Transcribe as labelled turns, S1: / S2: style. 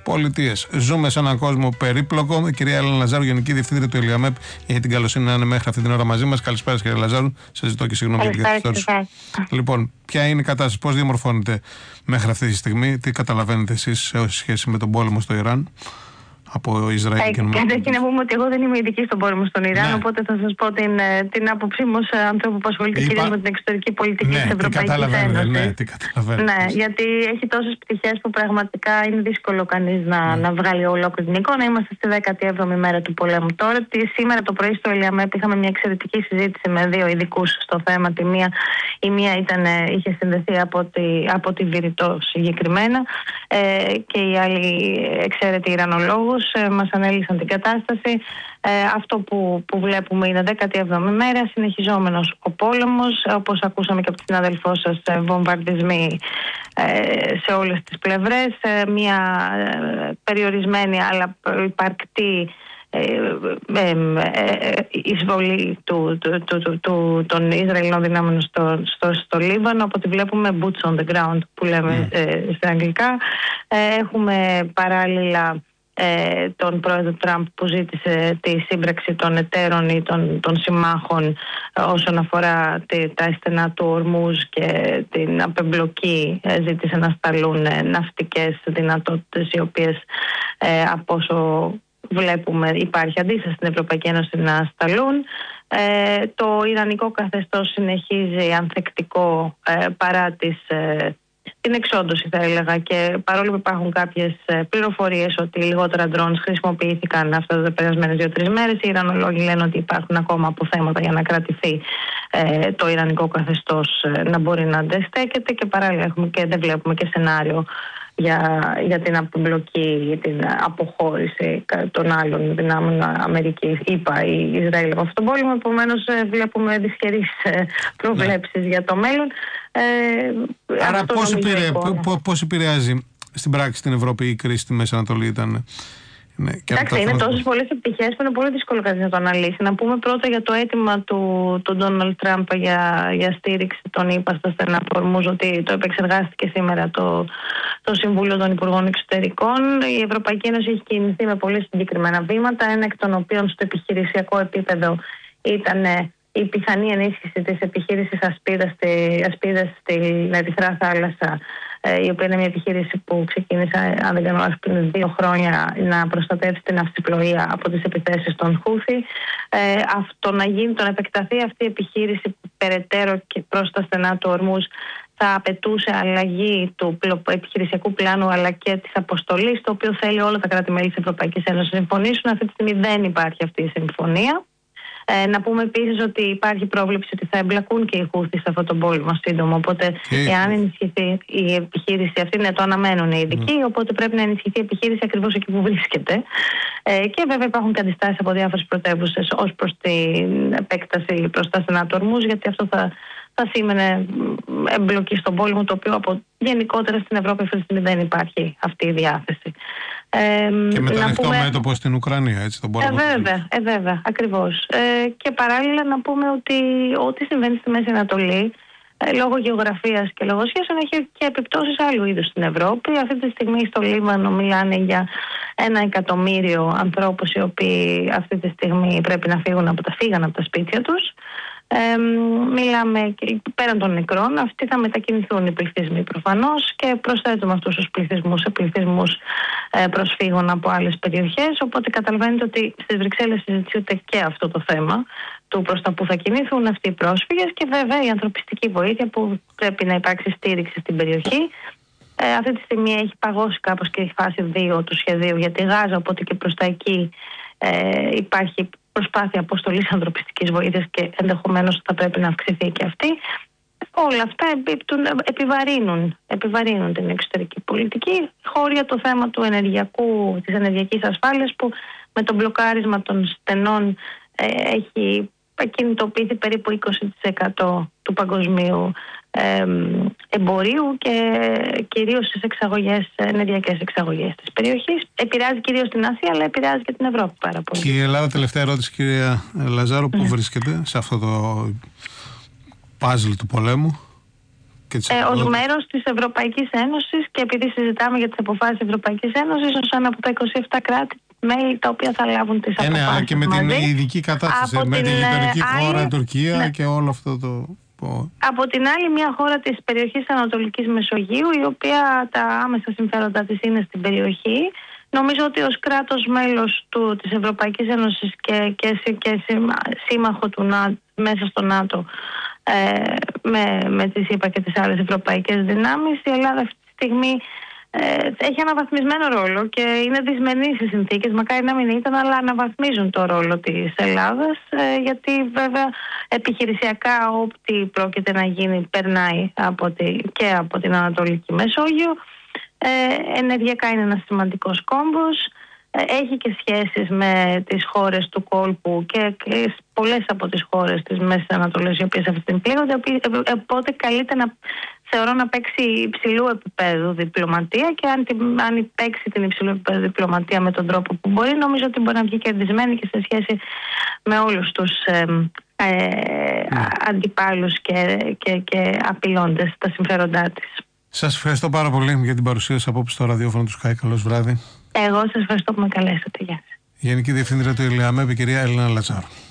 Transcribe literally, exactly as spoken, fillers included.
S1: Πολιτείες. Ζούμε σε έναν κόσμο περίπλοκο. Η κυρία Έλληνα Λαζάρου, Γενική Διευθύντρια του ΕΛΙΑΜΕΠ, έχει την καλοσύνη να είναι μέχρι αυτή την ώρα μαζί μας. Καλησπέρα, κυρία Λαζάρου. Σας ζητώ και συγγνώμη για την καθυστέρηση. Λοιπόν, ποια είναι η κατάσταση, πώς διαμορφώνεται μέχρι αυτή τη στιγμή, τι καταλαβαίνετε εσείς σε σχέση με τον πόλεμο στο Ιράν από Ισραήλ
S2: ε,
S1: και Νομία?
S2: Καταρχήν να πούμε ότι εγώ δεν είμαι ειδική στον πόλεμο στον Ιράν, ναι. Οπότε θα σας πω την, την άποψή μου ως ανθρώπου που ασχολείται Είπα... κυρίως με την εξωτερική πολιτική, ναι, της Ευρωπαϊκής Ένωσης.
S1: Ναι, τι καταλαβαίνετε.
S2: Ναι, γιατί έχει τόσες πτυχές που πραγματικά είναι δύσκολο κανείς να, ναι. να βγάλει ολόκληρη την εικόνα. Είμαστε στη δέκατη έβδομη μέρα του πολέμου τώρα. Σήμερα το πρωί στο ΕΛΙΑΜΕΠ είχαμε μια εξαιρετική συζήτηση με δύο ειδικούς στο θέμα. Τη μία, η μία ήταν, είχε συνδεθεί από τη, από τη Βηρητό συγκεκριμένα ε, και η άλλη εξαίρετη Ιρανολόγος. Μας ανέλησαν την κατάσταση. Ε, αυτό που, που βλέπουμε είναι δέκατη έβδομη μέρα, συνεχιζόμενος ο πόλεμος, όπως ακούσαμε και από την αδελφό σας, βομβαρδισμοί ε, σε όλες τις πλευρές, ε, μια ε, περιορισμένη αλλά υπαρκτή ε, ε, ε, εισβολή του, του, του, του, του, των Ισραηλινών δυνάμεων στο, στο, στο Λίβανο, από ό,τι βλέπουμε boots on the ground που λέμε ε, στα αγγλικά. Ε, έχουμε παράλληλα Ε, τον πρόεδρο Τραμπ που ζήτησε τη σύμπραξη των εταίρων ή των, των συμμάχων ε, όσον αφορά τη, τα στενά του Ορμούζ και την απεμπλοκή. Ε, ζήτησε να σταλούν ε, ναυτικές δυνατότητες, οι οποίες ε, από όσο βλέπουμε υπάρχει αντίσταση στην Ευρωπαϊκή Ένωση να σταλούν. Ε, το Ιρανικό καθεστώς συνεχίζει ανθεκτικό ε, παρά τις ε, την εξόντωση, θα έλεγα, και παρόλο που υπάρχουν κάποιες πληροφορίες ότι λιγότερα drones χρησιμοποιήθηκαν αυτά τα περασμένες δύο-τρεις μέρες, οι Ιρανολόγοι λένε ότι υπάρχουν ακόμα αποθέματα για να κρατηθεί ε, το Ιρανικό καθεστώς ε, να μπορεί να αντιστέκεται, και παράλληλα έχουμε και δεν βλέπουμε και σενάριο για, για την απομπλοκή, για την αποχώρηση των άλλων δυνάμεων Αμερικής, ΗΠΑ ή Ισραήλ από αυτόν τον πόλεμο. Επομένως βλέπουμε δυσχερείς προβλέψεις, ναι, για το μέλλον. Ε,
S1: Άρα πώς, επηρε... πώς επηρεάζει στην πράξη την Ευρώπη η κρίση στη Μέση Ανατολή? Ήταν... Ναι,
S2: Εντάξει, είναι τόσες πολλές επιτυχίες που είναι πολύ δύσκολο κανείς να το αναλύσει. Να πούμε πρώτα για το αίτημα του Ντόναλντ Τραμπ για, για στήριξη των ΗΠΑ στα στενά του Ορμούζ, ότι το επεξεργάστηκε σήμερα το, το Συμβούλιο των Υπουργών Εξωτερικών. Η Ευρωπαϊκή Ένωση έχει κινηθεί με πολύ συγκεκριμένα βήματα, ένα εκ των οποίων στο επιχειρησιακό επίπεδο ήταν η πιθανή ενίσχυση της επιχείρησης Ασπίδας στη, Ασπίδας στην Ερυθρά Θάλασσα, η οποία είναι μια επιχείρηση που ξεκίνησε, αν δεν κάνω λάθος, πριν δύο χρόνια, να προστατεύσει την ναυσιπλοεία από τις επιθέσεις των Χούθι. Ε, αυτό να γίνει, το να επεκταθεί αυτή η επιχείρηση περαιτέρω και προς τα στενά του Ορμούζ, θα απαιτούσε αλλαγή του επιχειρησιακού πλάνου αλλά και της αποστολής, το οποίο θέλει όλα τα κράτη-μέλη της Ευρωπαϊκής Ένωσης να συμφωνήσουν. Αυτή τη στιγμή δεν υπάρχει αυτή η συμφωνία. Ε, να πούμε επίσης ότι υπάρχει πρόβλεψη ότι θα εμπλακούν και οι Χούθι σε αυτόν τον πόλεμο σύντομα. Οπότε, και... εάν ενισχυθεί η επιχείρηση αυτή, ναι, το αναμένουν οι ειδικοί, mm. οπότε πρέπει να ενισχυθεί η επιχείρηση ακριβώς εκεί που βρίσκεται. Ε, και βέβαια υπάρχουν και αντιστάσεις από διάφορες πρωτεύουσες ως προς την επέκταση προς τα στενά του Ορμούζ, γιατί αυτό θα, θα σήμαινε εμπλοκή στον πόλεμο, το οποίο από γενικότερα στην Ευρώπη αυτή τη στιγμή δεν υπάρχει αυτή η διάθεση. Ε,
S1: και με το ανοιχτό
S2: πούμε...
S1: μέτωπο στην Ουκρανία, έτσι, τον πόλεμο.
S2: Ε, βέβαια, ε, βέβαια, ακριβώς. Ε, και παράλληλα να πούμε ότι ό,τι συμβαίνει στη Μέση Ανατολή, ε, λόγω γεωγραφίας και λόγω σχέσεων, έχει και επιπτώσεις άλλου είδους στην Ευρώπη. Αυτή τη στιγμή στο Λίβανο μιλάνε για ένα εκατομμύριο ανθρώπους, οι οποίοι αυτή τη στιγμή πρέπει να φύγουν από τα, φύγαν από τα σπίτια τους. Ε, μιλάμε και πέραν των νεκρών, αυτοί θα μετακινηθούν οι πληθυσμοί προφανώς, και προσθέτουμε αυτούς τους πληθυσμούς σε πληθυσμούς ε, προσφύγων από άλλες περιοχές. Οπότε καταλαβαίνετε ότι στις Βρυξέλλες συζητιούνται και αυτό το θέμα του προς τα που θα κινηθούν αυτοί οι πρόσφυγες, και βέβαια η ανθρωπιστική βοήθεια που πρέπει να υπάρξει στήριξη στην περιοχή. Ε, αυτή τη στιγμή έχει παγώσει κάπως και η φάση δύο του σχεδίου για τη Γάζα, οπότε και προς τα εκεί ε, υπάρχει προσπάθεια αποστολής ανθρωπιστικής βοήθειας και ενδεχομένως θα πρέπει να αυξηθεί και αυτή. Όλα αυτά επιβαρύνουν, επιβαρύνουν την εξωτερική πολιτική, χώρια το θέμα του ενεργειακού, της ενεργειακής ασφάλειας, που με το μπλοκάρισμα των στενών ε, έχει κινητοποιηθεί περίπου είκοσι τοις εκατό του παγκοσμίου ε, εμπορίου και κυρίως στις εξαγωγές, ενεργειακές εξαγωγές της περιοχής. Επηρεάζει κυρίως την Ασία, αλλά επηρεάζει και την Ευρώπη πάρα πολύ.
S1: Και η Ελλάδα, τελευταία ερώτηση, κυρία Λαζάρου, πού mm. βρίσκεται σε αυτό το πάζλ του πολέμου?
S2: Ε, ως μέρος της Ευρωπαϊκής Ένωσης, και επειδή συζητάμε για τις αποφάσεις της Ευρωπαϊκής Ένωσης, ως ένα από τα είκοσι επτά κράτη-μέλη τα οποία θα λάβουν τις
S1: ε,
S2: αποφάσεις.
S1: Ναι, αλλά και με
S2: μαζί.
S1: την ειδική κατάσταση,
S2: από
S1: με
S2: την
S1: την γειτονική
S2: άλλη,
S1: χώρα, Τουρκία, ναι, και όλο αυτό το...
S2: Από την άλλη, μια χώρα της περιοχής Ανατολικής Μεσογείου, η οποία τα άμεσα συμφέροντά της είναι στην περιοχή. Νομίζω ότι ως κράτος μέλος του, της Ευρωπαϊκής Ένωσης και, και, και σύμμαχο του ΝΑΤΟ, μέσα στο ΝΑΤΟ, ε, με, με τις ΗΠΑ και τις άλλες ευρωπαϊκές δυνάμεις, η Ελλάδα αυτή τη στιγμή ε, έχει αναβαθμισμένο ρόλο και είναι δυσμενείς οι συνθήκες, μακάρι να μην ήταν, αλλά αναβαθμίζουν το ρόλο της Ελλάδας, ε, γιατί βέβαια επιχειρησιακά ό,τι πρόκειται να γίνει περνάει από τη, και από την Ανατολική Μεσόγειο. Ε, ενεργειακά είναι ένας σημαντικός κόμβος, ε, έχει και σχέσεις με τις χώρες του κόλπου και, και πολλές από τις χώρες της Μέσης Ανατολής, οι οποίες αυτή την πλήγονται, οπότε καλείται να, θεωρώ, να παίξει υψηλού επίπεδου διπλωματία, και αν, την, αν παίξει την υψηλού επίπεδου διπλωματία με τον τρόπο που μπορεί, νομίζω ότι μπορεί να βγει κερδισμένη και σε σχέση με όλους τους ε, ε, mm. αντιπάλους και, και, και απειλώντες τα συμφέροντά της.
S1: Σας ευχαριστώ πάρα πολύ για την παρουσία σας απόψε στο ραδιόφωνο του Sky. Καλώς βράδυ.
S2: Εγώ σας ευχαριστώ που με καλέσατε. Γεια σας.
S1: Γενική Διευθύντρια του ΕΛΙΑΜΕΠ, η κυρία Έλληνα Λαζάρου.